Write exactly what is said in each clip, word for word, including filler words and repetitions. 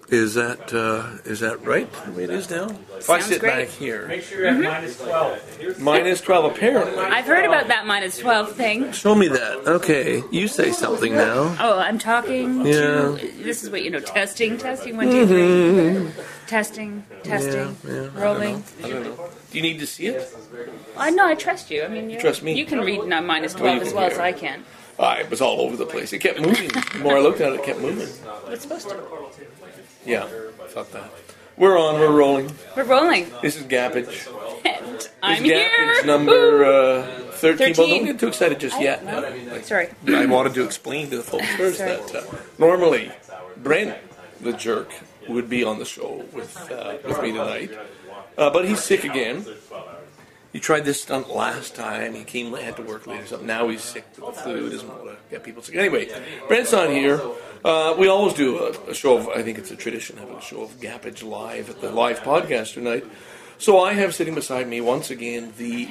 Is that uh, is that right? The way it is now. If I Sounds sit great. back here, Make sure you're at minus twelve. minus twelve apparently. I've heard about that minus twelve thing. Show me that. Okay, you say something now. Oh, I'm talking Yeah. to... This is what, you know, testing, testing, one, two, three. Testing, testing, Yeah, yeah, I rolling. I don't know. Do you need to see it? I know, I trust you. I mean, you Trust me. You can read not minus you twelve can as well as hear. I can. Ah, it was all over the place. It kept moving. The more I looked at it, it kept moving. It's supposed to. Yeah, I thought that. We're on. We're rolling. We're rolling. This is Gappage. And I'm This is here. Gappage number uh, thirteen. Well, don't thirteen. get too excited just yet. no. Like, Sorry. I wanted to explain to the folks first Sorry. that uh, normally Brent, the jerk, would be on the show with uh, with me tonight, uh, but he's sick again. He tried this stunt last time. He came, had to work late or something. Now he's sick with the flu. Doesn't want to get people sick. Anyway, Brent's on here. Uh, we always do a, a show of, I think it's a tradition, having a show of Gappage live at the live podcast tonight. So I have sitting beside me once again the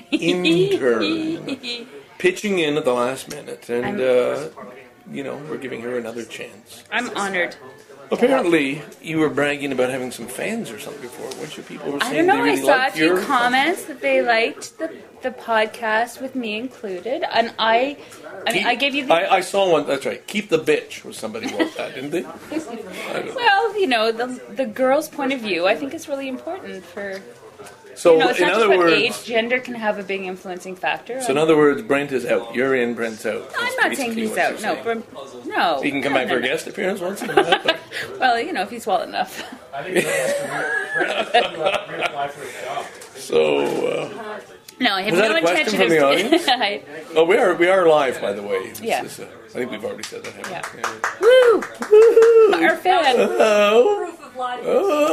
intern pitching in at the last minute, and uh, you know we're giving her another chance. I'm honored. Apparently, you were bragging about having some fans or something before, weren't you? People were saying I don't know. they really I saw a liked few your comments that they liked the the podcast with me included, and I, I mean, Keep- I gave you the. I, I saw one. That's right. Keep the bitch. Was somebody wrote that, didn't they? I don't know. Well, you know, the the girl's point of view, I think, is really important for. So You know, it's in not other just about words, age. Gender can have a big influencing factor. so in other words, Brent is out. You're in. Brent's out. That's I'm not saying basically he's what out. you're No, saying. Brim, no. He can come no, back no, for a no. guest appearance once in a while. Well, you know, if he's well enough. I think Brent has to re- Brent has to re- reapply for a job. So, uh, No, I have Was that no a question intention from of. the audience? I, oh, we are we are live, by the way. This Yeah. is, uh, I think we've already said that. Haven't Yeah. we? woo! Woohoo! Our fan. Oh, Proof of life.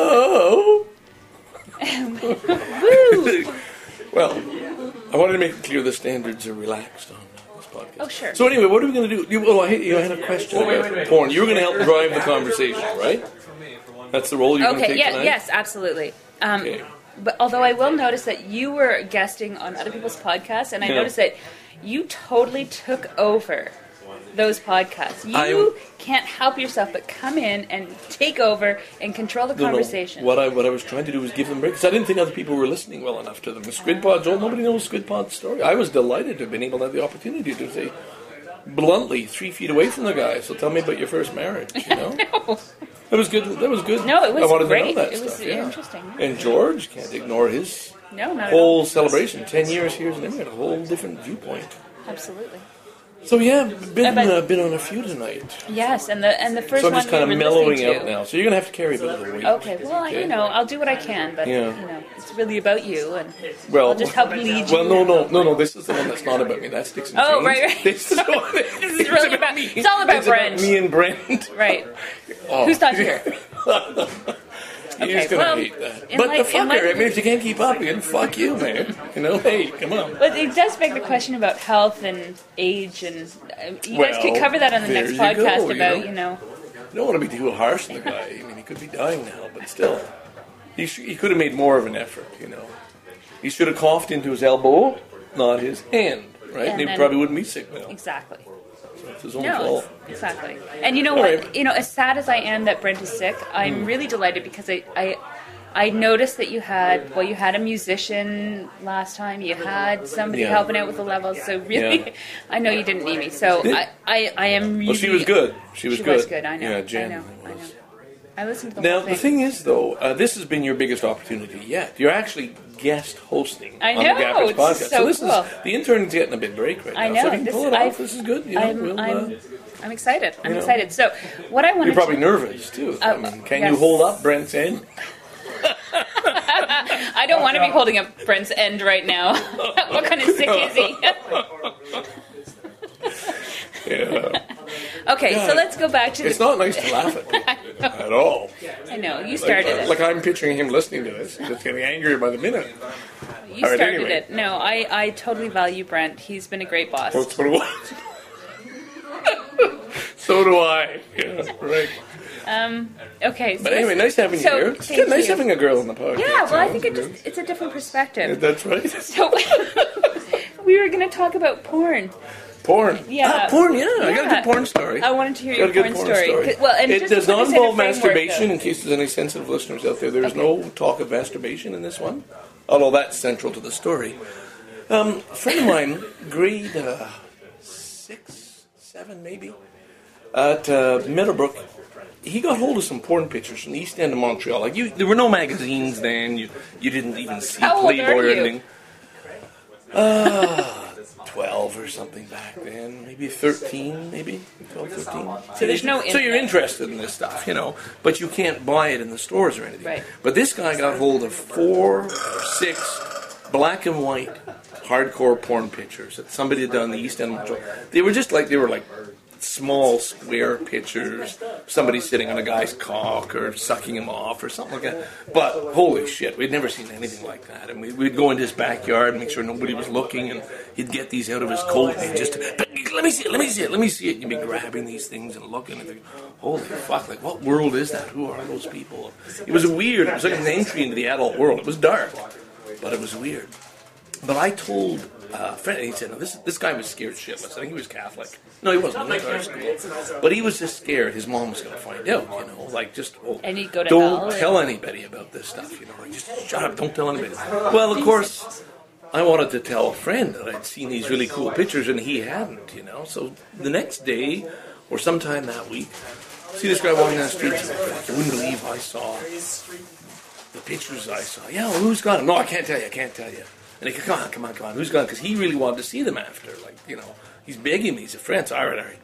oh. Woo! Well, I wanted to make it clear the standards are relaxed on this podcast. Oh, sure. So anyway, what are we going to do? You, oh, I, you had a question Oh, wait, about wait, wait. porn. You were going to help drive the conversation, right? That's the role you're going to Okay. take Yeah. tonight? Yes. Absolutely. Um, Okay. But although I will notice that you were guesting on other people's podcasts, and I Yeah. noticed that you totally took over those podcasts. You I- can't help yourself but come in and take over and control the No, no. conversation. What I what I was trying to do was give them breaks. I didn't think other people were listening well enough to them. The Squid Pod's old. Nobody knows Squid Pod's story. I was delighted to have been able to have the opportunity to say bluntly, three feet away from the guy. So tell me about your first marriage. You know, No. that was good. That was good. No, it was I wanted great. to know that It was stuff. Yeah. interesting. And George can't ignore his No, not at all. whole celebration. Ten years here as an immigrant, a whole different viewpoint. Absolutely. So yeah, been Uh, but- uh, been on a few tonight. Yes, and the and the first So I'm one just kind of we were mellowing listening out to. now. So you're gonna have to carry a bit of the weight. Okay, well, you know, I'll do what I can, but Yeah. you know, it's really about you, and Well, I'll just help lead you. Well, no, no, no, no. This is the one that's not about me. That's Sticks and Oh, Chains. right, right. This is the one. That, This is really about- it's all about it's Brent. me and Brent. Right. Oh. Who's not here? You're just Okay, gonna well, hate that. in But like- the in fucker. like- I mean, if you can't keep up, then fuck you, man. You know, hey, come on. But it does beg the question about health and age, and uh, you guys Well, could cover that on the there next you podcast go, you about, know. you know. You don't want to be too harsh on the guy. I mean, he could be dying now, but still, he sh- he could have made more of an effort. You know, he should have coughed into his elbow, not his hand. Right? And And he then- probably wouldn't be sick now. Exactly. It's his own No, fault. exactly. And you know All what? right. You know, as sad as I am that Brent is sick, I'm Hmm. really delighted because I, I, I noticed that you had, well, you had a musician last time. You had somebody Yeah. helping out with the levels. So really, Yeah. I know you didn't need me. So I, I, I am really. Well, she was good. She was she good. was good. I know. Yeah, Jen I know. I know. was. I listened to the Now, whole the thing. thing is, though, uh, this has been your biggest opportunity yet. You're actually guest hosting I on know, the Gappers it's podcast. so this cool. is the intern's getting a big break right now. I know. So if you can this, pull it off, I've- this is good. You know, I'm, we'll, I'm, uh, I'm excited. I'm you know. excited. So, what I wanted you're probably to, nervous too. I Uh, mean, can yes. you hold up Brent's end? I don't want to be holding up Brent's end right now. What kind of sick is he? Yeah. Okay, Yeah. so let's go back to It's the. not nice to laugh at people at all. I know you Like, started uh, it. like I'm picturing him listening to this, just getting angrier by the minute. You all right, started anyway. it. No, I, I totally value Brent. He's been a great boss. Well, so do I. So do I. Yeah, right. Um. Okay. So But anyway, nice having you so, here. It's thank good, nice you. having a girl on the podcast. Yeah. Well, I you know, think it it's just it's a different perspective. good. That's right. So we were going to talk about porn. Porn. Yeah. Ah, porn, yeah. I got a Yeah. good porn story. I wanted to hear Got your a good porn, porn story. story. 'Cause- Well, and it just does to put not this in a involve framework, masturbation, though. in case there's any sensitive listeners out there. There's Okay. no talk of masturbation in this one, although that's central to the story. Um, a friend of mine, grade uh, six, seven maybe, at uh, Meadowbrook, he got hold of some porn pictures from the East End of Montreal. Like you, there were no magazines then. You you didn't even see How old Playboy are or you? anything. Uh, twelve or something back then, maybe thirteen, maybe twelve, thirteen. So there's no So you're internet. interested in this stuff, you know, but you can't buy it in the stores or anything. Right. But this guy got hold of four or six black and white hardcore porn pictures that somebody had done in the East End of Montreal. They were just like, they were like small square pictures, somebody sitting on a guy's cock or sucking him off or something like that. But holy shit, we'd never seen anything like that. And we, we'd go into his backyard and make sure nobody was looking, and he'd get these out of his coat and he'd just, let me see it, let me see it, let me see it. And you'd be grabbing these things and looking and think, holy fuck, like what world is that? Who are those people? It was weird. It was like an entry into the adult world. It was dark, but it was weird. But I told uh, a friend, and he said, no, this, this guy was scared shitless. I think he was Catholic. No, he wasn't. He was out of school. But he was just scared his mom was going to find out, you know, like just, oh, And he'd go to don't hell, tell anybody about this stuff, you know, like just shut up, don't tell anybody. Well, of course, I wanted to tell a friend that I'd seen these really cool pictures and he hadn't, you know. So the next day, or sometime that week, see this guy walking down the street, I wouldn't believe I saw the pictures I saw. Yeah, well, who's got them? No, I can't tell you, I can't tell you. And he goes, come on, come on, come on, who's got them? Because he really wanted to see them after, like, you know, he's begging me, he's a friend, so all right, all right.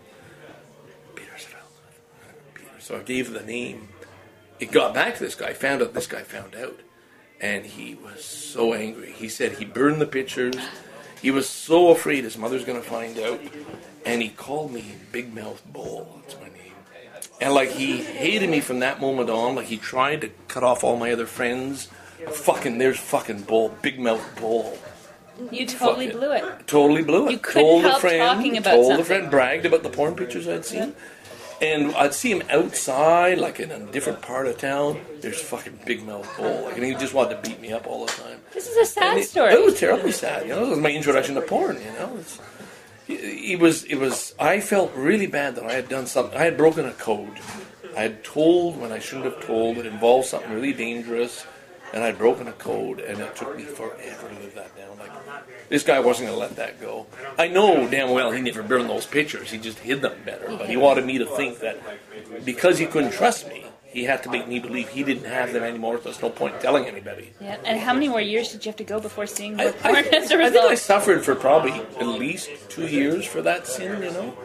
Petersville. Peter. So I gave the name. It got back to this guy, found out this guy found out. And he was so angry. He said he burned the pictures. He was so afraid his mother's going to find out. And he called me Big Mouth Bull. That's my name. And like he hated me from that moment on. Like he tried to cut off all my other friends. Fucking, there's fucking Bull. Big Mouth Bull. You totally Fuck it. blew it. Totally blew it. You couldn't told help a friend, talking about told something. a friend, bragged about the porn pictures I'd seen. And I'd see him outside, like in a different part of town. There's fucking Big Mouth Bull. Like, and he just wanted to beat me up all the time. This is a sad And it, story. It was terribly sad. You know, it was my introduction to porn. You know, it's, it, it was. It was. I felt really bad that I had done something. I had broken a code. I had told when I shouldn't have told. It involved something really dangerous, and I'd broken a code, and it took me forever to live that down. Like this guy wasn't going to let that go. I know damn well he never burned those pictures. He just hid them better. But he wanted me to think that because he couldn't trust me, he had to make me believe he didn't have them anymore. So there's no point telling anybody. Yeah. And how many more years did you have to go before seeing I, more I, porn as a I think I result? suffered for probably at least two years for that sin, you know,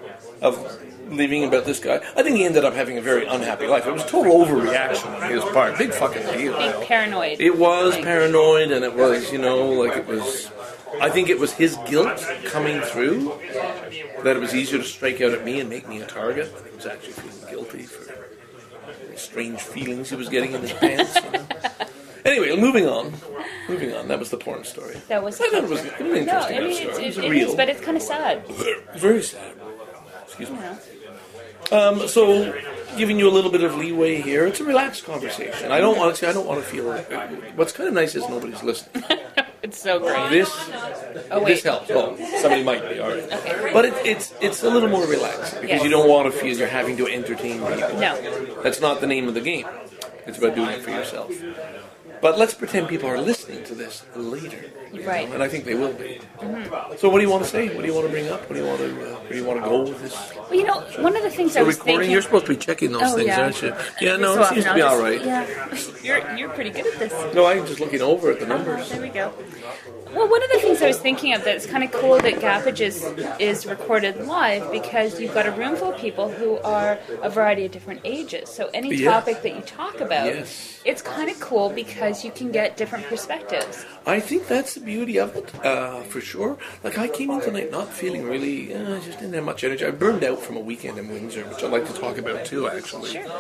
of leaving about this guy. I think he ended up having a very unhappy life. It was total overreaction on his part. Big fucking deal. Being paranoid. It was Thing. paranoid, and it was, you know, like it was. I think it was his guilt coming through that it was easier to strike out at me and make me a target. And he was actually feeling guilty for the strange feelings he was getting in his pants. You know? Anyway, moving on. Moving on. That was the porn story. That was. I thought it was, it was an No, interesting I mean, story. it's, It was it, a it real. is, but it's kind of sad. Very sad. Excuse me. You know. Um, so, giving you a little bit of leeway here. It's a relaxed conversation. I don't want to. I don't want to feel. What's kind of nice is nobody's listening. It's so great. This, Oh, wait. this helps. Well, somebody might be, all right. Okay. But it, it's it's a little more relaxed because Yes. you don't want to feel you're having to entertain people. No. That's not the name of the game. It's about doing it for yourself. But let's pretend people are listening to this later. you Right. know, and I think they will be. Mm-hmm. So what do you want to say? What do you want to bring up? What do you want to, uh, where do you want to go with this? Well, you know, one of the things I The was recording, thinking. you're supposed to be checking those Oh, things, yeah. aren't you? Yeah, no, So it seems often to be I'll all just- right. Yeah, you're you're pretty good at this. No, I'm just looking over at the numbers. There we go. Well, one of the things I was thinking of that it's kind of cool that Gappage is, is recorded live because you've got a room full of people who are a variety of different ages. So any Yeah. topic that you talk about, Yes. it's kind of cool because you can get different perspectives. I think that's the beauty of it, uh, for sure. Like, I came in tonight not feeling really, uh, I just didn't have much energy. I burned out from a weekend in Windsor, which I'd like to talk about too, actually. Sure.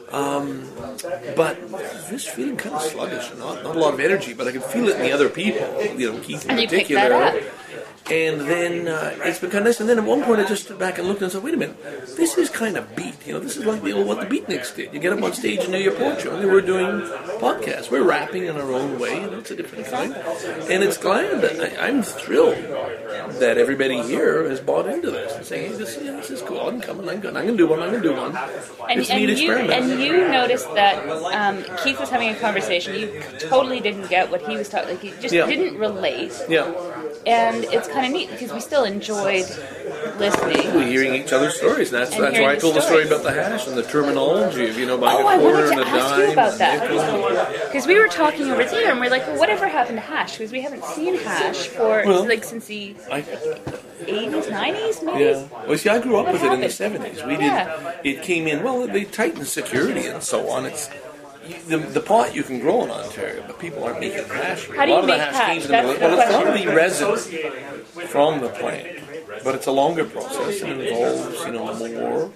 But just feeling kind of sluggish, not, not a lot of energy, but I can feel it in the other people, you know, Keith in And you picked particular. that up. And then uh, it's been kind of nice. And then at one point I just stood back and looked and said, wait a minute, this is kind of beat. You know, this is like the old what the Beatniks did. You get up on stage and do your porn show. And we're doing podcasts. We're rapping in our own way. You know, it's a different kind. And it's glad that I, I'm thrilled that everybody here has bought into this and saying, hey, this, yeah, this is cool. I'm coming. I'm going. I'm going to do one. I'm going to do one. And, it's a and neat you experiment. and you noticed that um, Keith was having a conversation. You totally didn't get what he was talking. Like you just Yeah. didn't relate. Yeah. And it's kind of neat because we still enjoyed listening. We're hearing each other's stories. And that's And that's hearing why I the told the story stories. about the hash and the terminology of, you know, buying Oh, a I quarter wanted and to a ask dime. you about and that. nickel. Because we were talking over there, and we're like, well, whatever happened to hash? Because we haven't seen hash for, Well, like, since the I, eighties, nineties, maybe? yeah. Well, see, I grew up What with it in the happened? seventies. We Yeah. did. It came in. Well, they tightened security and so on. It's the, the pot you can grow in Ontario, but people aren't making hash. How do a you lot of the make hash hash? came from That's the, the well, it's question. from the resin from the plant, but it's a longer process and involves, you know, more.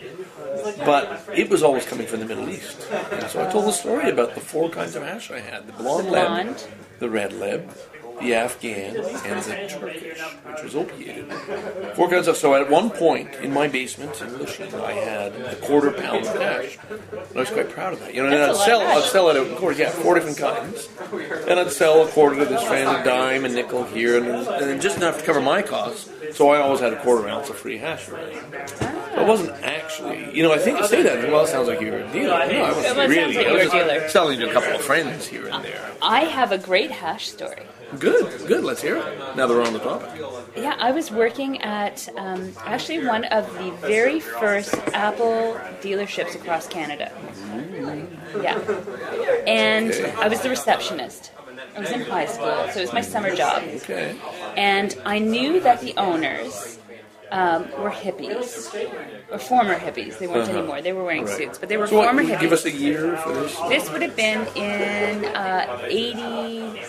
But it was always coming from the Middle East. And so I told the story about the four kinds of hash I had: the blonde, Blonde. leb, the red leb, the Afghan, and the Turkish, which was opiated. Four kinds of. So at one point in my basement in Lucian, I had a quarter pound of hash. And I was quite proud of that. You know, and That's I'd a lot sell, of hash. I'd sell it at, of course, yeah, four different kinds. And I'd sell a quarter to this friend, a dime, a nickel here, and, and then just enough to cover my costs. So I always had a quarter ounce of free hash for me. So it wasn't actually, you know, I think I say that, well, it sounds like you're a dealer. No, I Well, wasn't it sounds really. like I you was were a just dealer. selling to a couple of friends here and there. I have a great hash story. Good, good, let's hear it. Now that we're on the topic. Yeah, I was working at um, actually one of the very first Apple dealerships across Canada. Yeah. And Okay. I was the receptionist. I was in high school, so it was my summer job. Okay. And I knew that the owners um, were hippies, or former hippies. They weren't Uh-huh. anymore. They were wearing Right. suits, but they were So what, former can you hippies. give us a year for this? This would have been in uh, eighty-eight.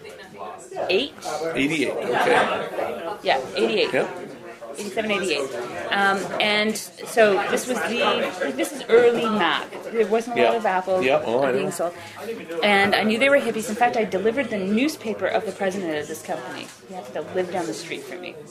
eighty-eight, okay. Yeah, eighty-eight. Yep. eighty-seven, eighty-eight. Um, and so this was the, this is early Mac. There wasn't a lot Yeah. of Apple Yeah, oh, I being know. sold. And I knew they were hippies. In fact, I delivered the newspaper of the president of this company. He happened to live down the street from me.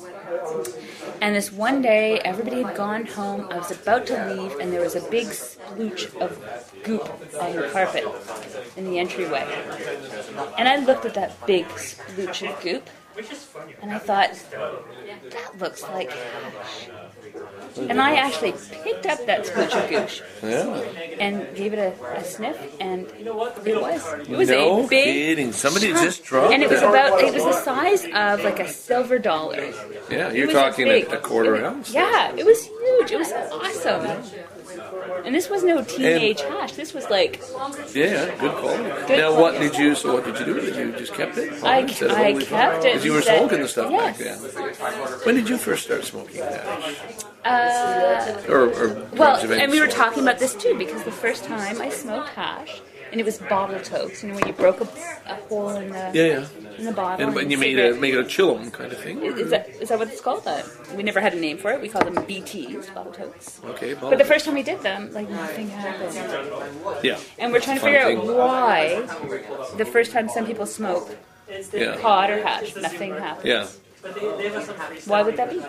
And this one day, everybody had gone home. I was about to leave, and there was a big splooch of goop on the carpet in the entryway. And I looked at that big splooch of goop, and I thought, that looks like hash. And I actually picked up that splooch of goose Yeah. and gave it a, a sniff, and it was. It was No a big kidding. Somebody chunk. just dropped And it was that. about, it was the size of like a silver dollar. Yeah, It you're was talking big. a, a quarter It was- ounce. Yeah, it was huge. It was awesome. And this was no teenage hash. This was like, Yeah, good quality. Good now, quality. what did you? So, what did you do with it? You just kept it? I, Instead of I only- kept it. 'Cause you were Said- smoking the stuff yes. back then. When did you first start smoking hash? Uh, Or, or well, drugs of any and we were sort? talking about this too, because the first time I smoked hash, and it was bottle toast, you know, when you broke a, a hole in the Yeah, yeah. in the bottle. And, and you made cigarette. a make it a chillum kind of thing. Is that is that what it's called? Uh, we never had a name for it. We called them B Ts, bottle toasts. Okay, But the first time we did them, like nothing happened. yeah, And we're trying to Fun figure thing. out why the first time some people smoke yeah, pot or hash, nothing happens. yeah. Why would that be?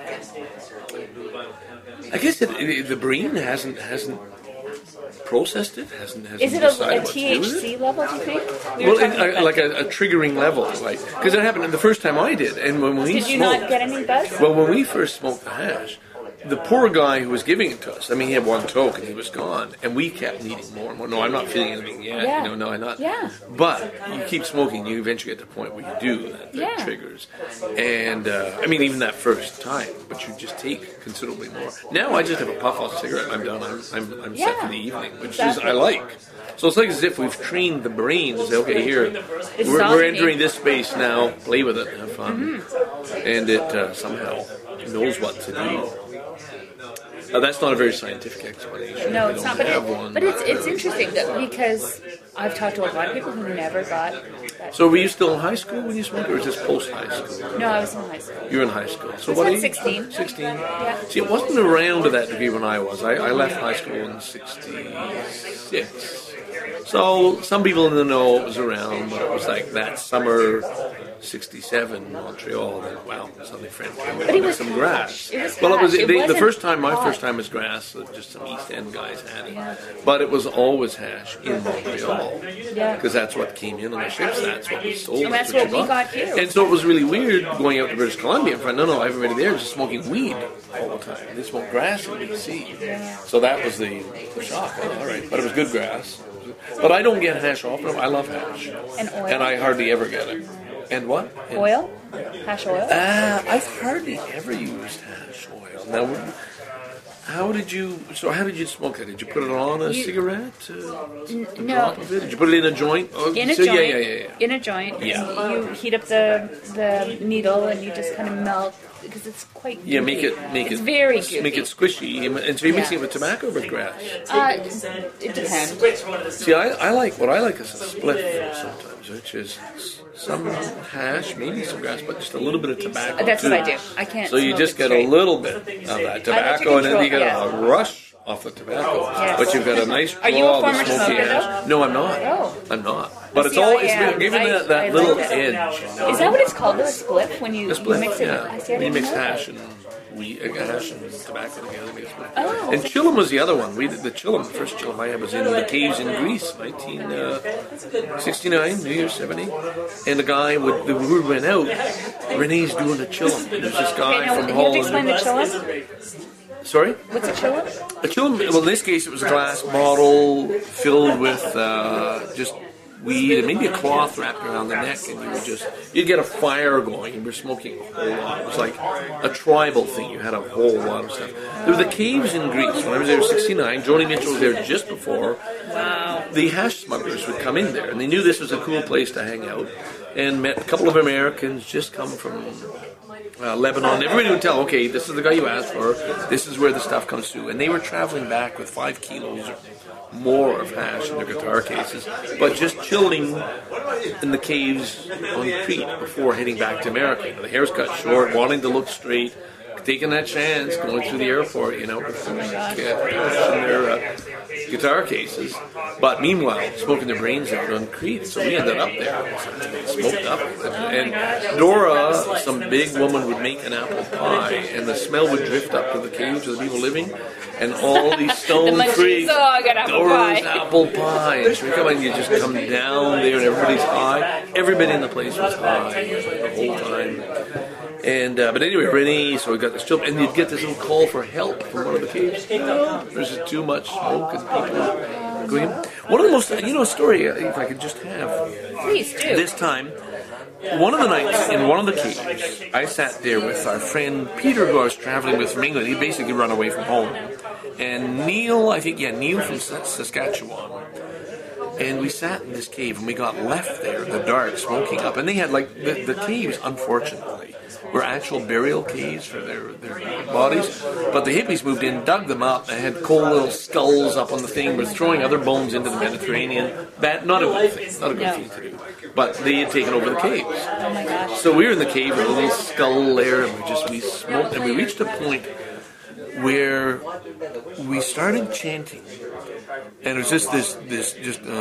I guess it, it, the brain hasn't hasn't processed it. Hasn't hasn't Is it a, decided a what to do with it. T H C level, do you think? We were Well, talking it, about uh, that. like a, a triggering level, like because it happened the first time I did, and when we Did you smoked. not get any buzz? Well, when we first smoked the hash, the poor guy who was giving it to us, I mean, he had one toke and he was gone, and we kept needing more and more. No, I'm not feeling anything yet. Yeah. You know, no, I'm not. Yeah. But you keep smoking, you eventually get to the point where you do that, that Yeah. triggers. And uh, I mean, even that first time, but you just take considerably more. Now I just have a puff off a cigarette. I'm done. I'm I'm, I'm set Yeah. for the evening, which Exactly. is I like. So it's like as if we've trained the brain to say, okay, here, It's we're, we're zombie. entering this space now. Play with it, have fun, Mm-hmm. and it uh, somehow knows what to do. Uh, that's not a very scientific explanation. No, We it's don't not. But, have it, one. but it's it's interesting that because I've talked to a lot of people who never got that. So were you still in high school when you smoked, or was this post high school? No, I was in high school. You were in high school. So I was what at age? sixteen. Sixteen. Yeah. See, it wasn't around to that degree when I was. I, I left high school in sixty-six. So some people in the know it was around, but it was like that summer, sixty-seven, Montreal. And wow, suddenly Frank came But it with was some hash. grass. It was well, it was hash. It they, the wasn't first time. My hot. first time was grass. uh, Just some East End guys had it, Yeah. but it was always hash in Montreal Yeah. because that's what came in on the ships. That's what was sold. And that's what you we got here. And so it was really weird going out to British Columbia and find no, no, everybody there is just smoking weed all the time. They smoke grass in B C. So that was the, the shock. Oh, all right, but it was good grass. But I don't get hash often. I love hash, And oil. and I hardly ever get it. And what? And, Oil? Hash oil? Uh, I've hardly ever used hash oil. Now, how did you? So how did you smoke it? Did you put it on a You- cigarette? Uh, N- a no. drop of it? Did you put it in a joint? Oh, In a so, joint. Yeah, yeah, yeah, yeah. In a joint. Yeah. And you heat up the the needle and you just kind of melt because it's quite. Yeah, goopy. make it, make it's it, very s- goopy. make it squishy, and so you're mixing Yeah. it with tobacco or with grass. Uh, it depends. See, I, I like what I like is a split sometimes, which is some hash, maybe some grass, but just a little bit of tobacco. That's too. what I do. I can't. So you smoke just it get straight. a little bit of that tobacco, and then you get control, a rush off the tobacco. Yes. But you've got a nice draw Are you a of the former smoky smoker, hash. No, I'm not. Oh. I'm not. But it's See, all I it's am. given I- that, that I little like it. edge. You know? Is that what it's called? The split when you, A split, you mix it? yeah. I see, I When you didn't mix know that. hash and we uh, hash and tobacco together, make a split. Oh, And okay. Chillum was the other one. We did the Chillum. The first Chillum I had was in the caves in Greece, nineteen sixty-nine, New Year's seventy. And the guy would the word went out. Renee's doing the Chillum. There's this guy Okay, now, from you have to explain the Holland. chillum. Sorry. What's a chillum? A chillum, well, in this case, it was a glass bottle filled with uh, just weed and maybe a cloth wrapped around the neck, and you would just you'd get a fire going, and we're smoking a whole lot. It was like a tribal thing. You had a whole lot of stuff. There were the caves in Greece. When I was there, in sixty-nine, Joni Mitchell was there just before. Wow. The hash smugglers would come in there, and they knew this was a cool place to hang out, and met a couple of Americans just come from uh, Lebanon. Everybody would tell, okay, this is the guy you asked for. This is where the stuff comes to. And they were traveling back with five kilos or more of hash in their guitar cases, but just chilling in the caves on Crete before heading back to America. The hair's cut short, wanting to look straight, taking that chance, going through the airport, you know, with uh, hash in their uh, guitar cases. But meanwhile, smoking their brains out on Crete. So we ended up there, smoked up. And Dora, some big woman, would make an apple pie, and the smell would drift up to the caves of the people living, and all these stone munchies, freaks. oh, I got apple Dora's pie. apple pie. And so we come in, you just come down there, and everybody's high. Everybody in the place was high the whole time. And uh, but anyway, Renee, so we got this children, and you'd get this little call for help from one of the caves. Oh, there's just too much smoke and people going. One of the most, you know, a story, uh, if I could just have Please do. this time. One of the nights in one of the caves, I sat there with our friend Peter, who I was traveling with from England. He'd basically run away from home, and Neil, I think, yeah, Neil from Saskatchewan. And we sat in this cave, and we got left there in the dark, smoking up. And they had, like, the, the caves, unfortunately, were actual burial caves for their, their bodies. But the hippies moved in, dug them up, and had cold little skulls up on the thing, were throwing other bones into the Mediterranean. Bad, not a good thing, not a good No. thing to do. But they had taken over the caves. Oh my gosh. So we were in the cave with a little skull there, and we just, we smoked, and we reached a point where we started chanting. And it was just this, this, just, uh,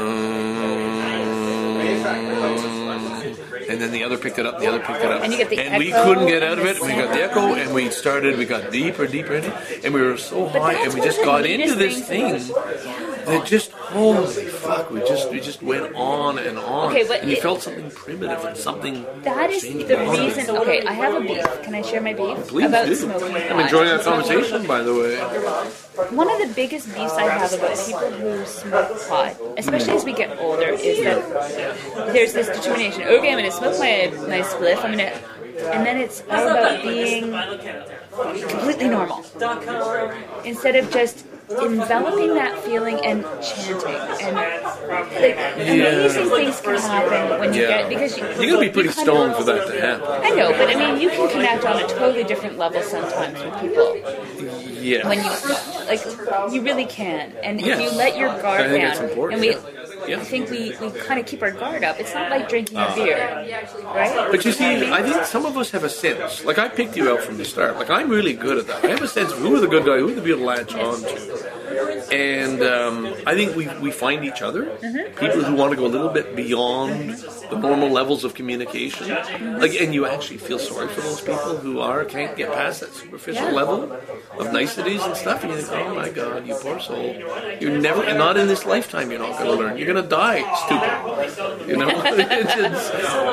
and then the other picked it up, the other picked it up. And you get the we echo couldn't get out of and it. the We got the echo, and we started, we got deeper, deeper in it. And we were so high, that's and we one just of the got into neatest this things. thing that just, holy fuck, we just, we just went on and on. Okay, but and you it- felt something primitive and something. That is changing the about it. reason. Okay, I have a beef. Can I share my beef Please about do. smoking pot? I'm enjoying our conversation, by the way. One of the biggest beefs I have about people who smoke pot, especially as we get older, is that there's this determination. Okay, I'm going to smoke my my spliff. I'm going to, and then it's all about being completely normal instead of just enveloping that feeling and chanting and like amazing things can happen when you Yeah. get because you, You gotta be pretty you kind stoned of- for that to happen. I know, but I mean, you can connect on a totally different level sometimes with people Yes. when you like you really can. And Yes. if you let your guard I think down, it's important, and we, yeah. I think we, we kind of keep our guard up. It's not like drinking a beer, right? But you see, I think some of us have a sense. Like I picked you out from the start. Like I'm really good at that. I have a sense of who are the good guy, who are the people to latch on to. And um, I think we, we find each other, Mm-hmm. people who want to go a little bit beyond the normal levels of communication. Like, and you actually feel sorry for those people who are can't get past that superficial Yeah. level of niceties and stuff. And you think, oh my God, you poor soul. You're never, not in this lifetime, you're not going to learn. You're going to die stupid. You know, it's, it's,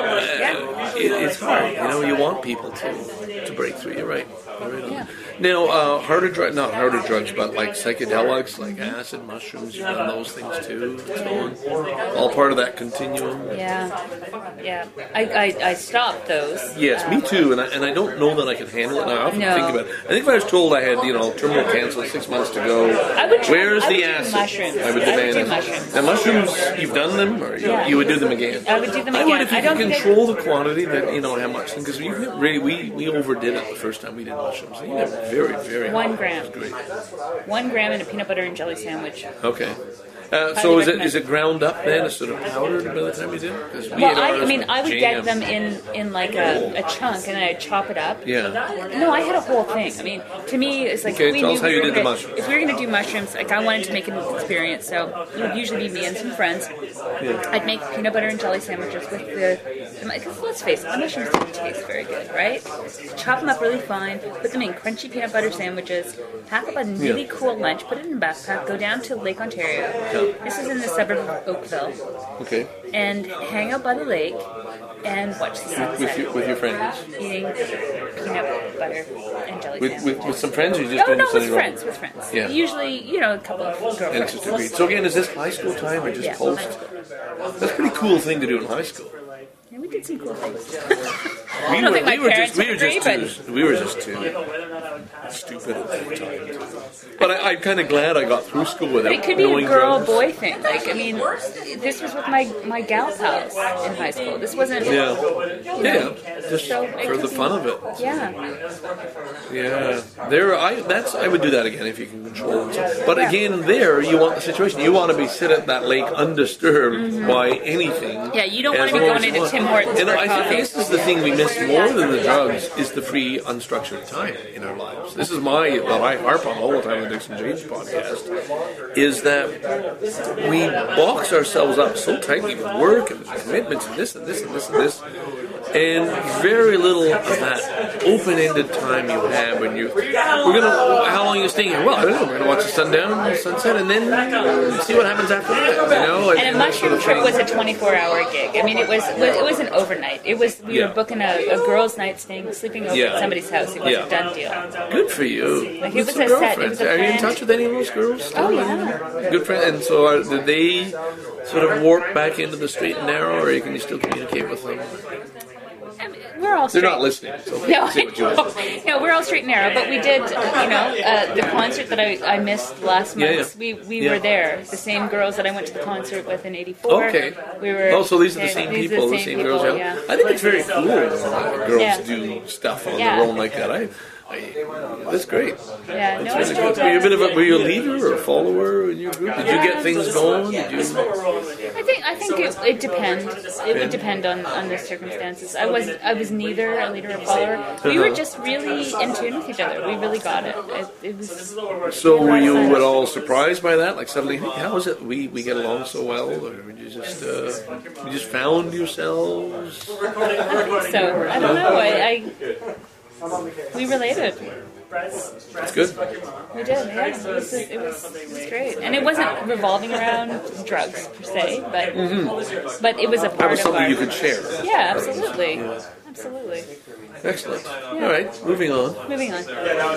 uh, it, it's hard. You know, you want people to to break through. You're right. You're right on. Yeah. Now, uh, harder drugs, not harder drugs, but like psychedelics, like acid, mushrooms, you've done those things too, and so on. All part of that continuum. Yeah, yeah. I, I, I stopped those. Yes, me too, and I, and I don't know that I can handle it. And I often No. think about it. I think if I was told I had, you know, terminal cancer, six months to go, I would try- where's I would the do acid? mushrooms. I would I would demand do it. mushrooms. Now, mushrooms, you've done them, or you, Yeah. you would do them again? I would do them I again. would if you I don't could think I- control the quantity that, you know, how much. Because we really, we, we overdid it the first time we did mushrooms. You know, very, very One high. gram. It was great. One gram in a peanut butter and jelly sandwich. Okay. Uh, Highly so is it recommend. is it ground up then? It's sort of powdered by the time you did it? 'Cause we Well, ate I, ours I mean, with I would jam. get them in, in like a, a chunk, and then I'd chop it up. Yeah. No, I had a whole thing. I mean, to me, it's like Okay, we tell knew us how we you were did the gonna- mushrooms. If we were going to do mushrooms, like I wanted to make an experience, so it would usually be me and some friends. I'd make peanut butter and jelly sandwiches with the. Because let's face it, the mushrooms don't taste very good, right? Chop them up really fine, put them in crunchy peanut butter sandwiches, pack up a really Yeah. cool lunch, put it in a backpack, go down to Lake Ontario. This is in the suburb of Oakville. Okay. And hang out by the lake and watch the sunset. With your, with your friends? Eating peanut butter and jelly With, sandwiches. with, with some friends or you just Oh doing no, this on with your own? friends, with friends. Yeah. Usually, you know, a couple of And it's girlfriends. just agreed. So again, is this high school time or just Yeah. post? That's a pretty cool thing to do in high school. And we did some cool things. We I don't were, think my we were parents just we were would agree, just too we were just too stupid at that time. But I, I'm kind of glad I got through school without It could be knowing a girl drugs. boy thing. Like, I mean, this was with my my gal pals in high school. This wasn't. Yeah, yeah, just So it for could the be- fun of it. Yeah. Yeah, there. I that's I would do that again if you can control it. But Yeah. again, there you want the situation. You want to be sit at that lake undisturbed by anything. Mm-hmm. Yeah, you don't as want to be long going as you into want. Tim Hortons And for I think coffee. this is the thing we miss more than the drugs is the free, unstructured time in our lives. This is my what I harp on all the time on the Dixon James podcast is that we box ourselves up so tightly with work and with commitments and this and this and this and this. And very little of that open-ended time you have when you we're gonna how long are you staying here? Well, I don't know. We're gonna watch the sundown, the sunset, and then uh, see what happens after that. You know, And a mushroom trip was a twenty-four hour gig. I mean, it was, was it was an overnight. It was we Yeah. were booking a, a girls' night, staying sleeping over Yeah. at somebody's house. It was Yeah. a done deal. Good for you. Like, it With was some a set, it girlfriends. was a Are you in planned- touch with any of those girls? still? Oh, yeah. Good friends. And so, are, did they sort of warp back into the straight and narrow, or can you still communicate with them? I mean, we're all They're straight. not listening. So No, say what you want. no, we're all straight and narrow. But we did, you know, uh, the concert that I, I missed last Yeah, month. yeah. We we Yeah. were there. The same girls that I went to the concert with in eighty-four. Okay. We were. Oh, so these are the yeah, same these are people, the same, girls. people, Yeah. yeah. I think it's very cool when uh, girls Yeah. do stuff on Yeah. their own like that. I, I that's great. Yeah, no, That's it's really good. Were you a bit of a were you a leader or a follower in your group? Did you get things going? Did you? I think I think it, it depends. It would depend on, on the circumstances. I was I was neither a leader or follower. We were just really in tune with each other. We really got it. It, it was. So were you at all surprised by that? Like suddenly, hey, how is it we, we get along so well? Or did you just uh, you just found yourselves? So I don't know. I, I we related. That's good. We did. Yeah, it was, it was it was great, and it wasn't revolving around drugs per se, but but it was a That part was of something our. you could share. Yeah, absolutely, absolutely. Excellent. All right, moving on. Moving on.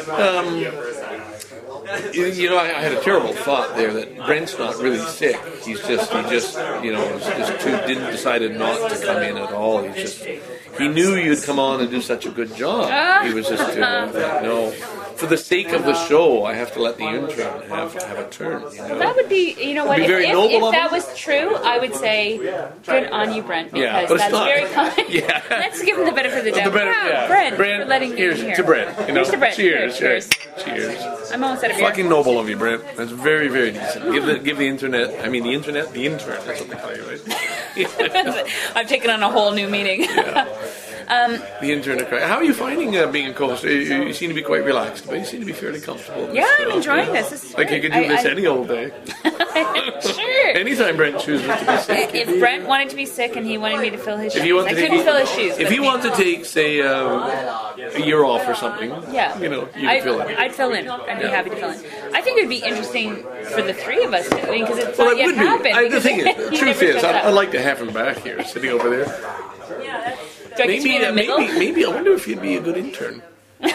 You, you know, I, I had a terrible thought there that Brent's not really sick. He's just, he just, you know, was just too, didn't decided not to come in at all. He's just, he knew you'd come on and do such a good job. He was just, you know, like, no, for the sake of the show, I have to let the intern have have a turn. You know? That would be, you know what, It'd if, be very if, noble if of that him. was true, I would say, good on you, Brent, because Yeah, but it's that's not. very kind. Yeah. Let's give him the benefit of the doubt. The better, Wow, yeah. Brent, Brent, for letting me here's in here. to Brent. You know, Here's to Brent. cheers, Cheers, cheers, cheers. I'm almost out of beer. Fucking noble of you, Brent. That's very, very decent. Give the give the internet. I mean, the internet, the intern. That's what they call you, right? I've taken on a whole new meaning. The intern. How are you finding uh, being a co-host? You, you seem to be quite relaxed but you seem to be fairly comfortable. in Yeah, this I'm stuff. enjoying this. This is Like you great. could do this I, any old day. I, sure. Anytime Brent chooses to be sick. If Brent wanted to be sick and he wanted me to fill his If shoes, you want I to couldn't take, fill his shoes. if but you want to take, say, um, a year off or something, yeah, you know, you can I'd, fill it. I'd fill in. I'd be Yeah. happy to fill in. I think it would be interesting for the three of us to, I mean, because it's Well, not it yet would be. happened. I, the because thing is, he the truth never is, showed I, up. I'd like to have him back here, sitting over there. Do I get to be Maybe, in the uh, middle? maybe, maybe. I wonder if he'd be a good intern.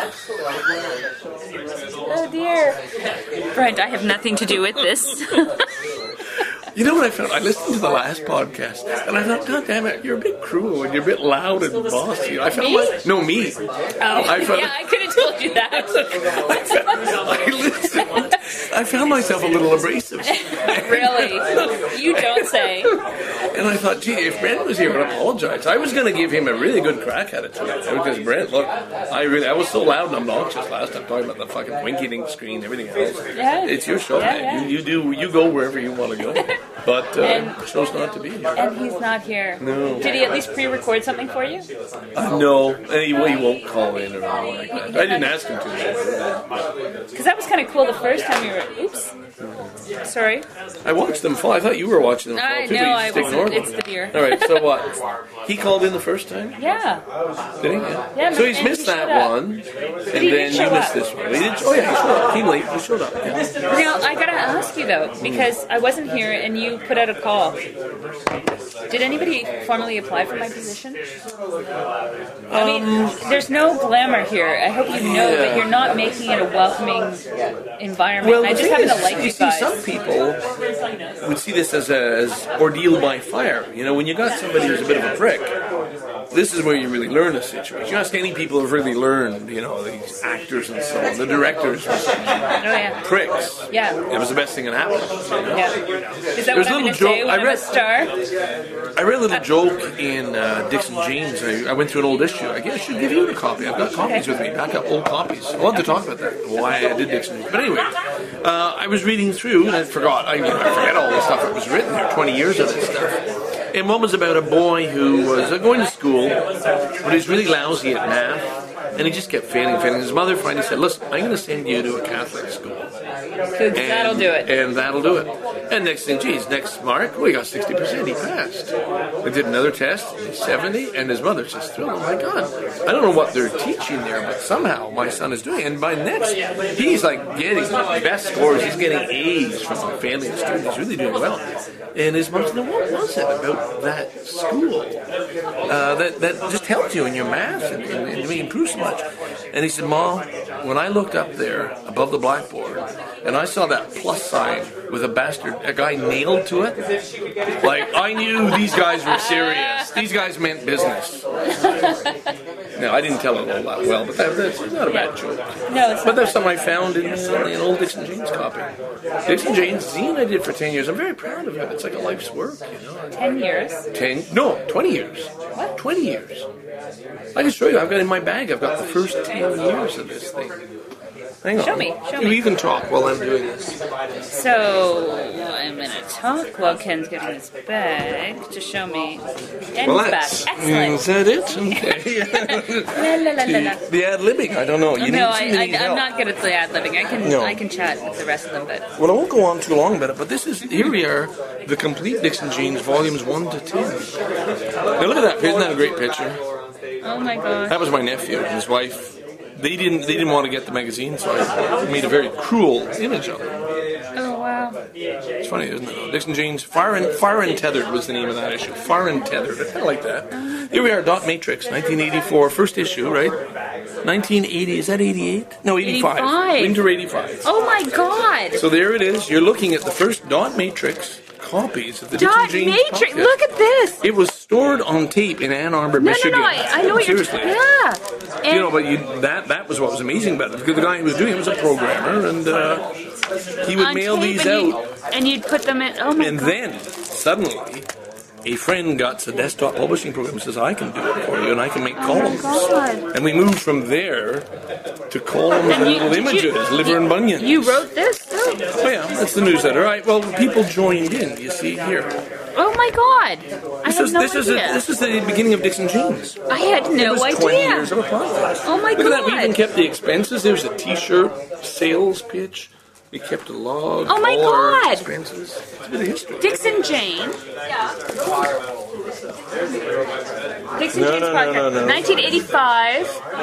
Oh dear. Brent, I have nothing to do with this. You know what I found? I listened to the last podcast, and I thought, God damn it, you're a bit cruel and you're a bit loud and bossy. I found Me? my, no me. Oh, I found, yeah, I could have told you that. I, found, I listened. I found myself a little abrasive, Really? You don't say. and I thought, gee, if Brent was here, I'd apologize. I was going to give him a really good crack at it tonight because Brent, look, I really, I was so loud and obnoxious last time talking about the fucking winky dink screen, everything else. Yeah. It's your show, Yeah, man. yeah. You, you do, you go wherever you want to go, but uh, And- chose not to be here. And he's not here. No. Did he at least pre-record something for you? Uh, no, and he, he won't call in or anything like that. I didn't ask him to. Because that was kind of cool the first time you were. Oops. Sorry. I watched them fall. I thought you were watching them fall I too. know, but you I just wasn't. ignored It's them. the beer. All right, so what? He called in the first time, Yeah. did he? Yeah. Yeah, So he's and he missed showed that up. one, and he then did you show missed up. this one. He did. Oh yeah, he showed up. Came late. He showed up. Yeah. Now, I gotta ask you though, because I wasn't here and you put out a call. Did anybody formally apply for my position? I mean, there's no glamour here. I hope you know Yeah. that you're not making it a welcoming environment. Well, I the just thing happen to is, like you you see, guys. some people would see this as a as ordeal by fire. You know, when you got somebody who's a bit of a prick, this is where you really learn a situation. You ask any people who've really learned, you know, these actors and so on, the directors, Oh yeah. pricks. Yeah. It was the best thing that happened. Yeah. Is that There's what a I'm little going to joke- say when I I'm a read- star? I read a little joke in uh, Dixon James. I, I went through an old issue. I guess I should give you a copy. I've got copies with me. Back up old copies. I want to talk about that. Why I did Dixon James. But anyway, uh, I was reading through and I forgot. I, you know, I forget all the stuff that was written there. twenty years of this stuff. And one was about a boy who was uh, going to school, but he's really lousy at math. And he just kept failing, failing. His mother finally said, listen, I'm going to send you to a Catholic school. Because that'll do it. And that'll do it. And next thing, geez, next mark, well, he got sixty percent. He passed. We did another test, seventy, and his mother's just thrilled. Oh, my God. I don't know what they're teaching there, but somehow my son is doing it. And by next, he's like getting best scores. He's getting A's from a family of students. He's really doing well. And his mom said, what was it about that school uh, that, that just helped you in your math and, and, and made you improve so much? And he said, Mom, when I looked up there above the blackboard and I saw that plus sign with a bastard, a guy nailed to it, like I knew these guys were serious. These guys meant business. Now, I didn't tell it all that well, but that, that's not a bad joke. No, it's But not. that's something I found in, uh, in an old Dixon James copy. Dixon James zine I did for ten years. I'm very proud of it. It's like a life's work, you know. Ten years. Ten? No, twenty years. What? Twenty years. I can show you. I've got in my bag. I've got the first ten years of this thing. Hang on. Show me, show You me. can talk while I'm doing this. So I'm going to talk while Ken's getting his bag to show me. Ken's Well, back. that's Excellent. is that it? Okay. La, la, la, la, la. The ad libbing. I don't know. You No, need, I, you I, need I'm help. not good at the ad libbing. I can No. I can chat with the rest of them, but Well, I won't go on too long about it, but this is, here we are, the complete Dixon Jeans, volumes one to ten. Now look at that, isn't that a great picture? oh my god. That was my nephew and his wife. They didn't, they didn't want to get the magazine, so I made a very cruel image of it. Oh wow. It's funny, isn't it? Dixon Jeans, Fire and, Fire and Tethered was the name of that issue. Fire and Tethered, I kind of like that. Here we are, Dot Matrix, nineteen eighty-four, first issue, right? nineteen eighty, is that eighty-eight? No, eighty-five. eighty-five. Winter eighty-five. Oh my god. So there it is. You're looking at the first Dot Matrix copies of the Dot Dixon Jeans Matrix. podcast. Look at this. It was stored on tape in Ann Arbor, No, Michigan. no, no. I, I know what Seriously. you're. Yeah. And You know, but you, that that was what was amazing about it, because the guy who was doing it was a programmer, and uh, he would on mail tape these and out. You'd, and you'd put them in. Oh my And god. then, suddenly, a friend got a desktop publishing program and says, I can do it for you, and I can make columns. Oh God. And we moved from there to columns and, And you- little did you- images, liver and bunions. You wrote this? too? No, Oh yeah, that's the newsletter. All right. Well, people joined in. You see here. Oh my God! I This had is no this is a, idea. this is the beginning of Dixon Jeans. I had no it was idea. twenty years of a podcast. Oh my Look at that. We God. even kept the expenses. There's a T-shirt sales pitch. We kept a log. Oh my all our God. expenses. It's a bit of history. Dixon Jane. Dixon No, Jane's no, no, podcast. no, no. nineteen eighty-five.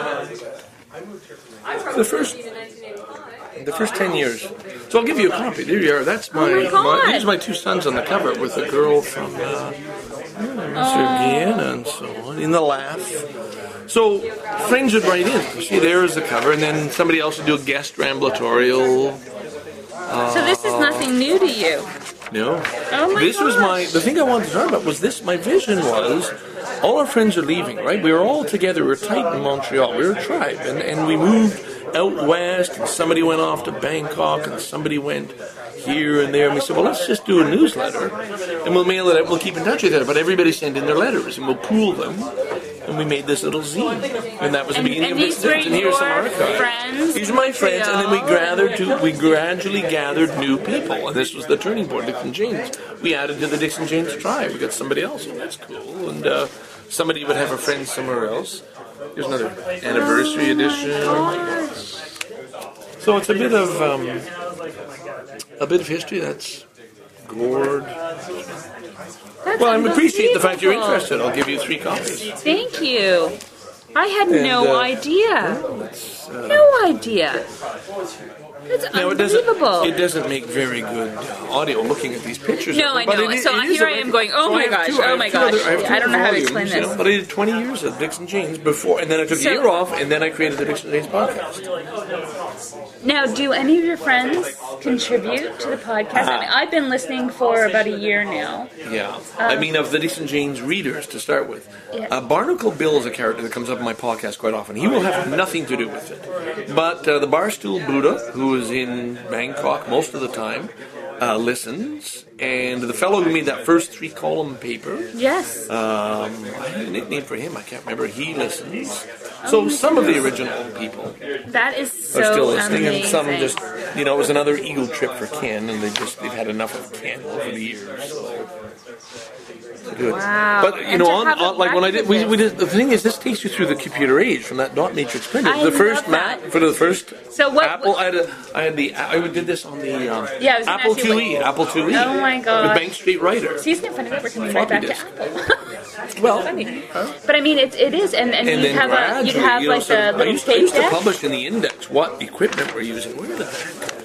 The first, the first ten years. So I'll give you a copy. There you are. That's my. Oh my God. These are my two sons on the cover with a girl from uh, Mister Guyana and so on in the laugh. So friends would write in. You see, there is the cover, and then somebody else would do a guest rambulatorial. So this is nothing new to you. No. Oh my This was my, gosh. the thing I wanted to talk about was this, my vision was, all our friends are leaving, right? We were all together, we were tight in Montreal, we were a tribe, and, and we moved out west, and somebody went off to Bangkok, and somebody went here and there, and we said, well, let's just do a newsletter, and we'll mail it out, we'll keep in touch with it, but everybody send in their letters, and we'll pool them, and we made this little zine, and that was the And- beginning and of these this. were And here's some your archives. friends? These are my friends, and then we Yeah. gathered to, we gradually gathered new people, and this was the turning point, Dixon Janes. We added to the Dixon Janes tribe. We got somebody else, and that's cool. And uh, somebody would have a friend somewhere else. Here's another anniversary edition. So it's a bit of um, a bit of history. That's Gord. That's Well, I appreciate the fact you're unbelievable. interested. I'll give you three copies. Thank you. I had no uh, idea. It's, uh, No idea. That's Now it doesn't. unbelievable. It doesn't make very good audio looking at these pictures. No, of them, I but know. it- So it is here a I am record. going, oh So I my have gosh, two- I oh have my two other- gosh. I have two I don't know other how to volumes, explain you know, this. But I did twenty years of Dixon Janes before, and then I took So- a year off, and then I created the Dixon Janes podcast. Now, do any of your friends contribute to the podcast? I mean, I've been listening for about a year now. Yeah, I mean of the Dixon Janes readers to start with. Yeah. Uh, Barnacle Bill is a character that comes up in my podcast quite often. He will have nothing to do with it, but uh, the Barstool Buddha, who is in Bangkok most of the time, uh, listens. And the fellow who made that first three-column paper, Yes. um, I had a nickname for him. I can't remember. He listens. So some of the original people That is so are still listening, amazing. and some just, you know, it was another eagle trip for Ken, and they just they've had enough of Ken over the years. So. Good. Wow. But you And know, to on, have a on like when I did, we, record we did. The thing is, this takes you through the computer age from that dot matrix printer. I the first love map that. for the first So what- Apple. I had, a, I had the. I did this on the um, Yeah, I was gonna Apple ask you two E. what- Apple two E. Oh my With God. Bank Street Writer. See, isn't it funny that we're coming right Floppy back disk. to Apple? Well, Funny. But I mean, it, it is, and, and, and you'd then have a, gradually, you'd have you know, like so the I little used, I tape used to deck, publish in the index what equipment we're using. Where did that go?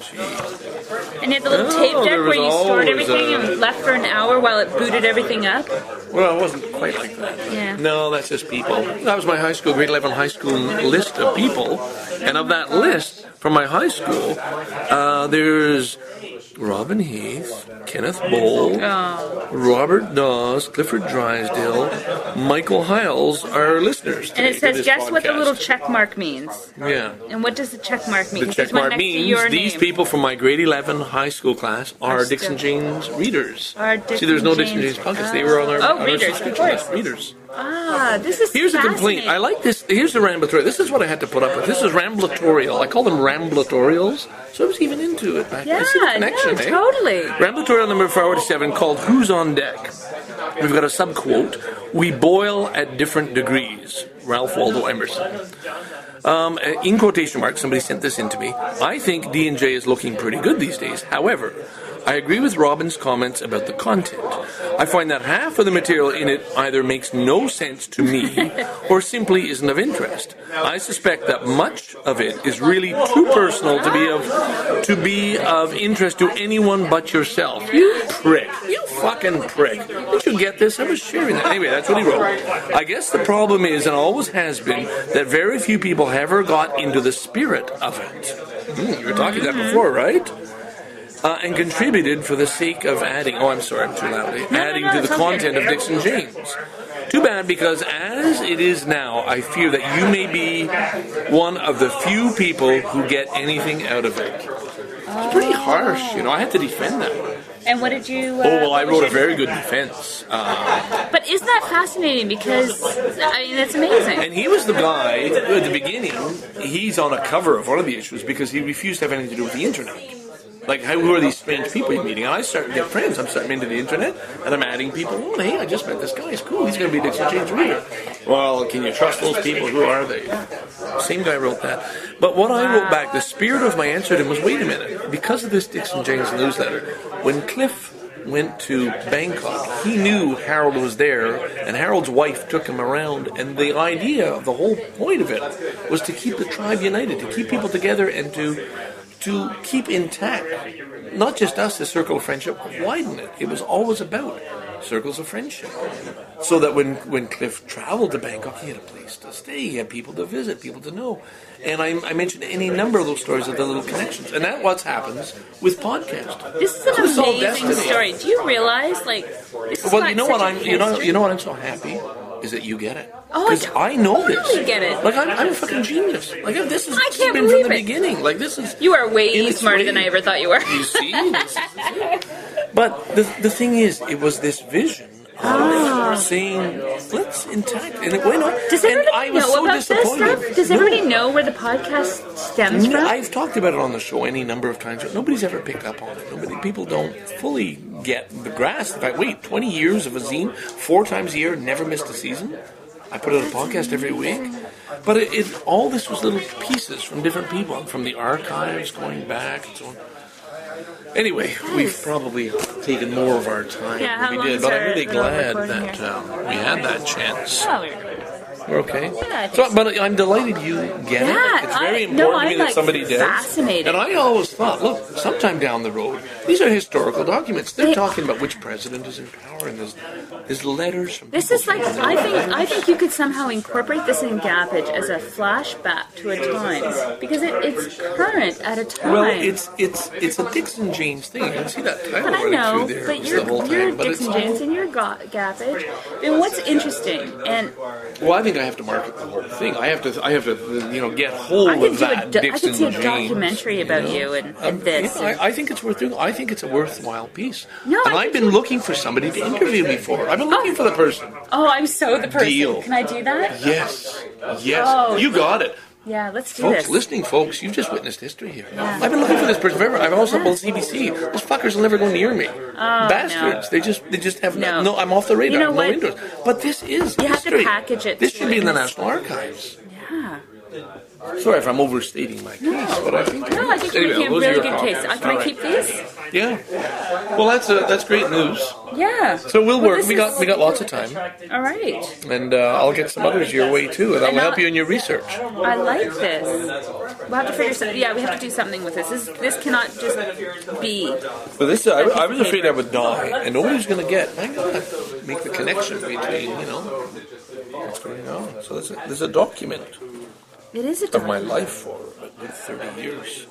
Jeez. and you had the little Oh, tape deck there where you was stored always everything a- and left for an hour while it booted everything up. Well, it wasn't quite like that. Yeah. No, that's just people. That was my high school, grade eleven high school list of people. And of that list from my high school, uh, there's Robin Heath, Kenneth Bowl, Oh. Robert Dawes, Clifford Drysdale, Michael Hiles are listeners. And it today to says, this guess what the podcast. little check mark means. Yeah. And what does the check mark mean? The It says check right mark next to means your these name. people from my grade eleven high school class are Are Dixon still- Janes readers. Are See, there's no Dixon Dixon Janes- Janes podcast. They were on our, Oh, on our readers, of subscription course. list. Readers. Ah, this is Here's a complaint. I like this. Here's the ramblatorial. This is what I had to put up with. This is ramblatorial. I call them ramblatorials. So I was even into it back then. Yeah, I see the connection, no, eh? totally. Ramblatorial number forty-seven called Who's on Deck? We've got a subquote. We boil at different degrees. Ralph Waldo Emerson. Um, in quotation marks, somebody sent this in to me. I think D and J is looking pretty good these days. However, I agree with Robin's comments about the content. I find that half of the material in it either makes no sense to me or simply isn't of interest. I suspect that much of it is really too personal to be of to be of interest to anyone but yourself. You prick. You fucking prick. Did you get this? I was sharing that. Anyway, that's what he wrote. I guess the problem is, and always has been, that very few people ever got into the spirit of it. Hmm, you were talking that before, right? Uh, and contributed for the sake of adding, oh, I'm sorry, I'm too loudly, adding no, to the it's okay. content of Dixon Janes. Too bad, because as it is now, I fear that you may be one of the few people who get anything out of it. It's pretty harsh, you know, I had to defend that. And what did you? Uh, Oh, well, I what was wrote a your- very good defense. Uh, But isn't that fascinating? Because I mean, that's amazing. and he was the guy, at the beginning, he's on a cover of one of the issues because he refused to have anything to do with the internet. Like, how, who are these strange people you're meeting? And I start to get friends. I'm starting into the internet, and I'm adding people. Oh, hey, I just met this guy. He's cool. He's going to be a Dixon James reader. Well, can you trust those people? Who are they? Same guy wrote that. But what I wrote back, the spirit of my answer to him was, wait a minute. Because of this Dixon James newsletter, when Cliff went to Bangkok, he knew Harold was there, and Harold's wife took him around, and the idea, the whole point of it, was to keep the tribe united, to keep people together, and to to keep intact, not just us, the circle of friendship, widen it. It was always about circles of friendship. So that when, when Cliff traveled to Bangkok, he had a place to stay, he had people to visit, people to know. And I, I mentioned any number of those stories of the little connections. And that's what happens with podcasts. This is an So it's all amazing destiny. story. Do you realize, like, this is Well, not you know such what a I'm you know history? you know what I'm so happy is that you get it. Oh, I Because don't- I know this. totally get it. Like I'm, I'm a fucking genius. Like this is I this can't has been believe from the it. beginning. Like this is You are in way its smarter way. than I ever thought you were. You see, This is- but the the thing is, it was this vision of saying, let's intact, and it went on. Does and everybody I was know so about this disappointed. stuff? Does No. everybody know where the podcast stems No, from? I've talked about it on the show any number of times, but nobody's ever picked up on it. Nobody, people don't fully get the grasp. In fact, wait, twenty years of a zine, four times a year, never missed a season. I put out a podcast every week. But it, it all this was little pieces from different people, from the archives going back and so on. Anyway, we've probably taken more of our time Yeah, how than we long did, is but our I'm really little glad recording that here? um, we had that chance. Oh, we're good. We're okay. Yeah, I think So, but I'm delighted you get Yeah, it. It's very I- important no, to me I'm, that like, somebody does. fascinated. And I always thought, look, sometime down the road, these are historical documents. They're They- talking about which president is in power, and there's, there's letters from This people is like from- I think I think you could somehow incorporate this in Gappage as a flashback to a time because it, it's current at a time. Well, it's it's it's a Dixon James thing. You can see that title But I running know, through there but the you're, whole time. you're but it's Dixon all- James and you're Ga- Gappage. And what's interesting, and Well, I think I have to market the whole thing. I have to, I have to, you know, get hold I could of do a, that do- I Dixon could see a James, documentary about know? you and, Um, and this. yeah, I, I think it's worth doing. I think it's a worthwhile piece. No, and I I've think been looking for somebody to interview me for. I've been looking for the person. oh, I'm so the person. Deal. Can I do that? Yes, yes, Oh. you got it. Yeah, let's do Folks, this. listening, folks, you've just witnessed history here. I've been looking for this person forever. I've also told C B C, those fuckers will never go near me. Bastards. They just, they just have no. No. no I'm off the radar. You know no what? interest. But this is You have to history. package it This so should be in the it's- National Archives. Yeah. Sorry if I'm overstating my case, but I think No, I think you're Anyway, making a those are really your good case. comments. Uh, can I All right. keep these? Yeah. Well, that's a, that's great news. Yeah. So we'll Well, work. this We got is- we got lots of time, All right. and uh, I'll get some others your way too, and that And will help I'll- you in your research. I like this. We'll have to figure something. Yeah, we have to do something with this. This this cannot just be. But this, I, I was afraid I would die, and nobody's going to get. I gotta make the connection between, you know, what's going on. So there's a, there's a document It is a of my document. life for about thirty years.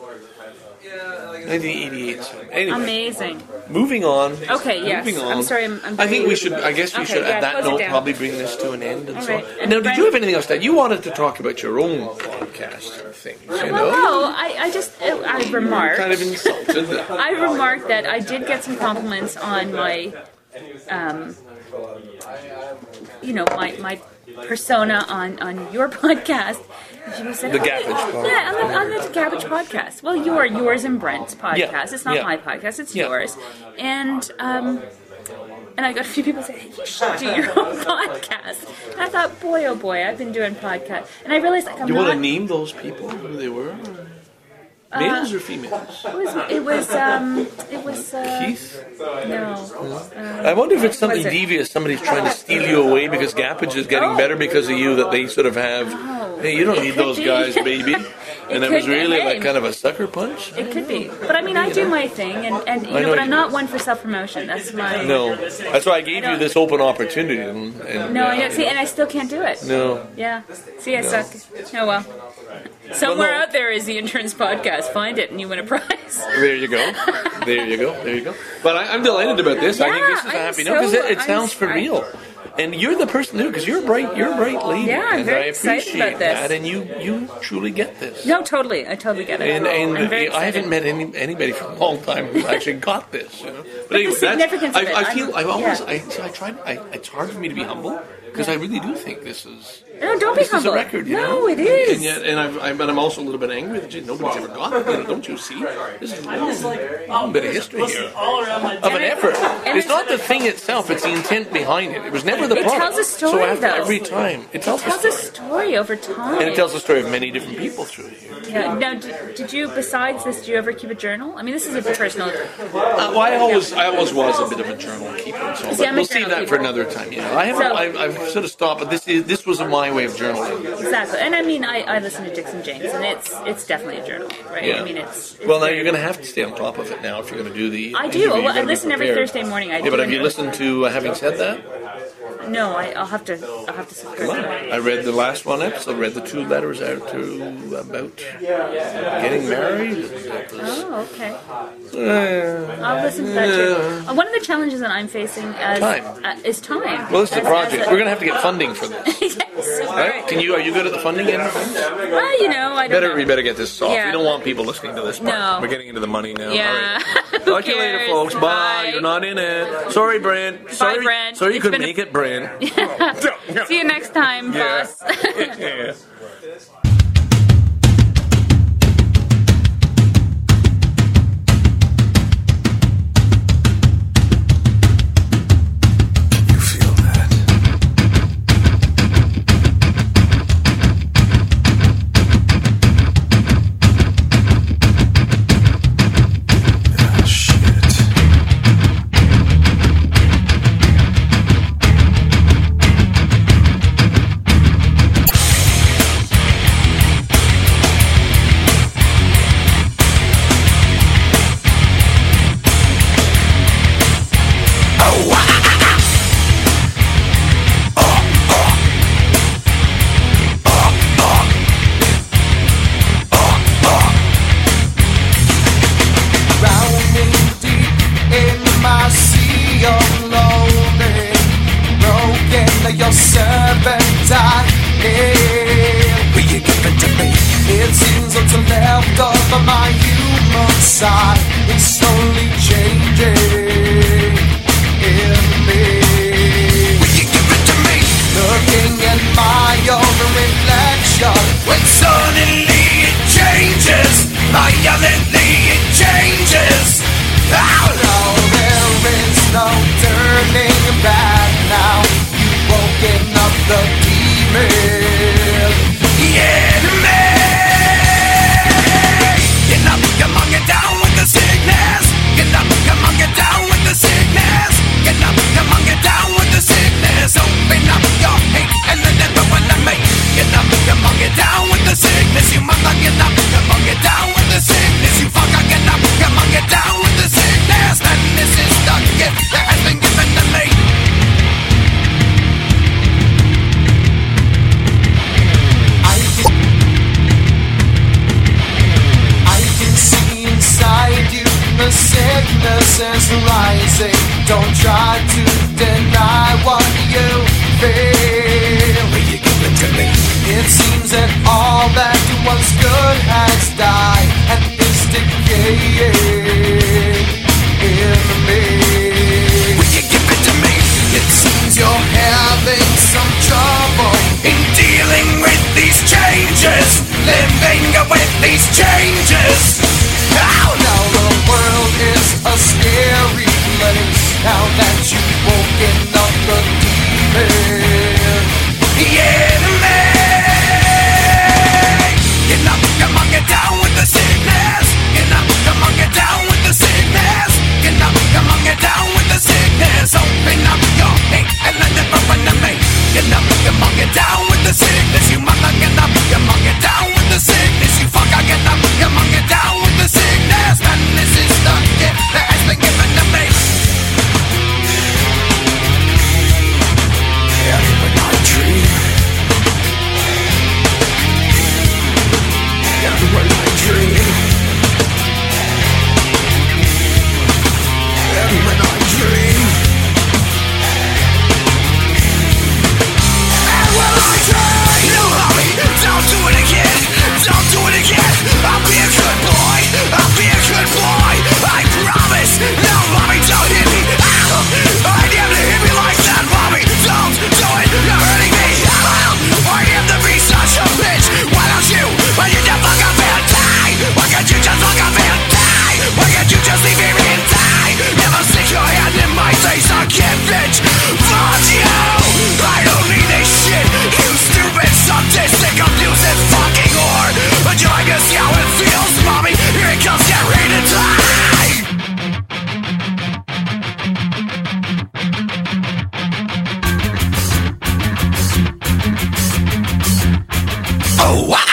nineteen eighty-eight. So anyway, Amazing. moving on. Okay, yes. Moving on. I'm sorry, I'm- I'm I think very- we should. I guess we Okay, should. yeah, At that close it note, down. probably bring this to an end and All so on. right. And Now, did Brent- you have anything else that you wanted to talk about your own podcast and things? You Well, know, no, I, I just I, I remarked. kind of insulted. I remarked that I did get some compliments on my, um, you know, my my persona on, on your podcast. And People said, The "Oh, Gappage podcast. Yeah, on the, on the Gappage podcast. Well, you are yours and Brent's podcast. Yeah, It's not yeah. my podcast. It's Yeah. yours. And um, and I got a few people saying, hey, you should do your own podcast. And I thought, boy, oh boy, I've been doing podcasts. And I realized, like, I'm Do you not... want to name those people who they were? Males or females? It was, it was, um, it was, uh, Keith? no. I wonder if it's something was it? devious. Somebody's trying to steal you away because Gappage is getting Oh. better because of you. That they sort of have. Oh. Hey, you don't It need could those be. guys, baby. And it was could be. really Hey. like kind of a sucker punch. It could be. But I mean, I do my thing, and, and you I know, know but I'm you not do. one for self-promotion. That's my... No, that's why I gave you this open opportunity. And, and, No, uh, I know. See, and I still can't do it. No. Yeah. See, I suck. Oh, well. Somewhere Well, no. out there is the Interns Podcast. Find it, and you win a prize. There you go. There you go. There you go. But I, I'm delighted about this. I think this is a Yeah, I'm happy note because so- it, it I'm sounds so- for real. And you're the person to do because you're a bright. You're a bright lady. Yeah, I'm and very I excited appreciate about this. that. And you, you truly get this. No, totally. I totally get it. And, and I'm very I excited. haven't met any, anybody for a long time who actually got this. You know? But, the anyway, that's- significance of I, it, I feel I'm- I always yeah. I, so I tried. I, it's hard for me to be humble because I really do think this is No, don't be This is humble. a record, you no, know? it is. And yet, and I've, I, but I'm also a little bit angry that nobody's ever got it. You know, don't you see? This is a I'm just like, little bit of history listen, here. all around my Of an effort. and It's it's- not the thing itself, it's the intent behind it. It was never the It product. tells a story, So after though. every time, it tells, It tells a a story. story over time. And it tells the story of many different people through it here. Yeah. Now, did, did you, besides this, do you ever keep a journal? I mean, this is a personal. Uh, well, I always, I always was a bit of a journal keeper, so See, I'm a but we'll save journal that keeper. for another time. You know, I haven't, So- I've, I've sort of stopped, but this is, this was my way of journaling. Exactly. And I mean, I, I listen to Dixon James, and it's it's definitely a journal, right? Yeah. I mean, it's. it's Well, now very- you're going to have to stay on top of it now if you're going to do the. I do. interview, Well, you're I gonna be listen every prepared. Thursday morning. I Yeah, do. but have you listened to uh, Having Said That? No, I, I'll have to. I'll have to subscribe. to it. I read the last one episode, read the two letters out to about getting married. Oh, okay. Uh, I'll listen to that too. Uh, one of the challenges that I'm facing as Time. Uh, is time. well, this is a As- project. as a- We're going to have to get funding for this, yes. right? Can you? Are you good at the funding end of things? Well, you know, I don't Better, know. we better get this solved. Yeah. We don't want people listening to this part. No. We're getting into the money now. Yeah. All right. Who Talk to you later, cares? folks. Bye. Bye. You're not in it. Sorry, Brent. Sorry, Brent. Sorry, you It's couldn't been a- make it, Brent. See you next time, Yeah. boss. Yeah. You feel that? Ah, shit. Drowning deep in my sea of lonely, broken your servant I am. Will you give it to me? It seems what's left of my human side is slowly changing in me. Will you give it to me? Looking at my own reflection, when suddenly it changes, violently it changes. Oh no, there is no turning back now. You've woken up the demon. Yeah, man. Get up, come on, get down with the sickness. Get up, come on, get down with the sickness. Get up, come on, get down with the sickness. Open up your hate and let everyone let me. Get up, come on, get down with the sickness. You mother, get up, come on, get down with the sickness. You fucker, get up, come on, get down with the sickness. And this is the gift that has been given to me. I can, I can see inside you the sickness is rising. Don't try to deny what you feel. Will you give it to me? It seems that all that was good has died and is decaying in me. Will you give it to me? It seems you're having some trouble in dealing with these changes, living with these changes. Oh no, the world is a scary place now that you've woken up the demon. Yeah, man. Get up, come on, get down with the sickness. Get up, come on, get down with the sickness. Get up, come on, get down with the sickness. Open up your hate and let it run to me. Get up, come on, get down with the sickness. You mother, get up, come on, get down with the sickness. You fucker, get up, come on, get Oh, wow.